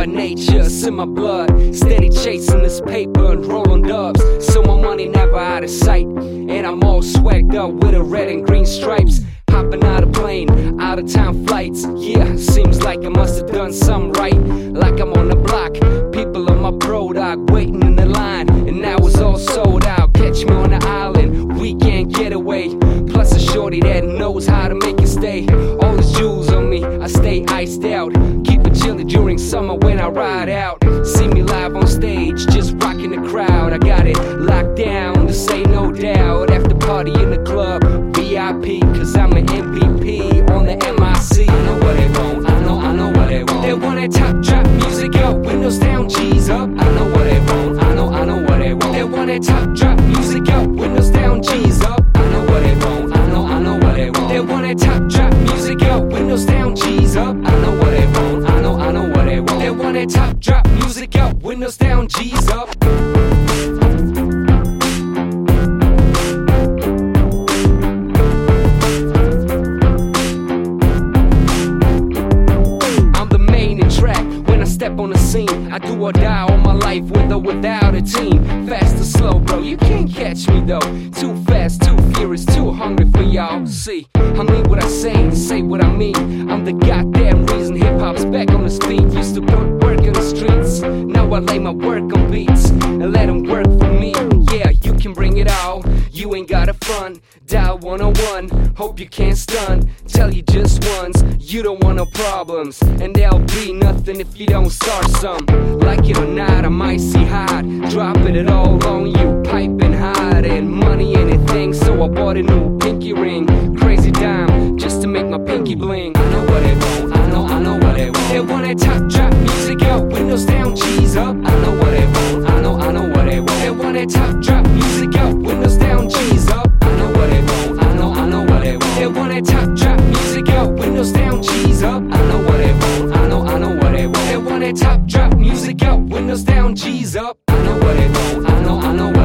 by nature, it's in my blood. Steady chasing this paper and rolling dubs, so my money never out of sight. And I'm all swagged up with a red and green stripes. Hopping out of plane, out of town flights. Yeah, seems like I must have done something right. Like I'm on the block, people on my bro dog waiting in the line, and now it's all sold out. Catch me on the island, weekend getaway. Plus a shorty that knows how to make it stay. All these jewels on me, I stay iced out. Keep it chilly during summer when I ride out. See me live on stage, just rocking the crowd. I got it locked down, this ain't no doubt. After party in the club, VIP, cause I'm an MVP on the MIC. I know what they want, I know what they want. They want that top drop music up, windows down, G's up. I know what they want, I know what they want. They want that top drop music up, windows down, G's up. I know what they want, I know what they want. They want that top drop music up, windows down, G's up. I know what they want, I know what they want. They want that top drop music up, windows down, G's up. Step on the scene, I do or die all my life with or without a team. Fast or slow, bro, you can't catch me though. Too fast, too furious, too hungry for y'all. See, I mean what I say what I mean. I'm the goddamn reason hip-hop's back on its feet. Used to put work in the streets, now I lay my work on beats and let them work for me. Yeah, you can bring it all, you ain't gotta front. Dial 101, hope you can't stun. Tell you just once, you don't want no problems, and there'll be nothing if you don't start some. Like it or not, I'm icy hot, dropping it all on you, piping hot, and money anything, so I bought a new pinky ring. Crazy dime, just to make my pinky bling. I know what they want, I know what they want. They want that top drop music up, windows down, G's up. I know what they want, I know what they want. They want that top drop music up, windows down, G's up. I know what they want, I know what they want. They want that top drop music up, windows down, G's up. I know what they want, I know what they want. They want that top drop music up, windows down, G's up. I know what they want, I know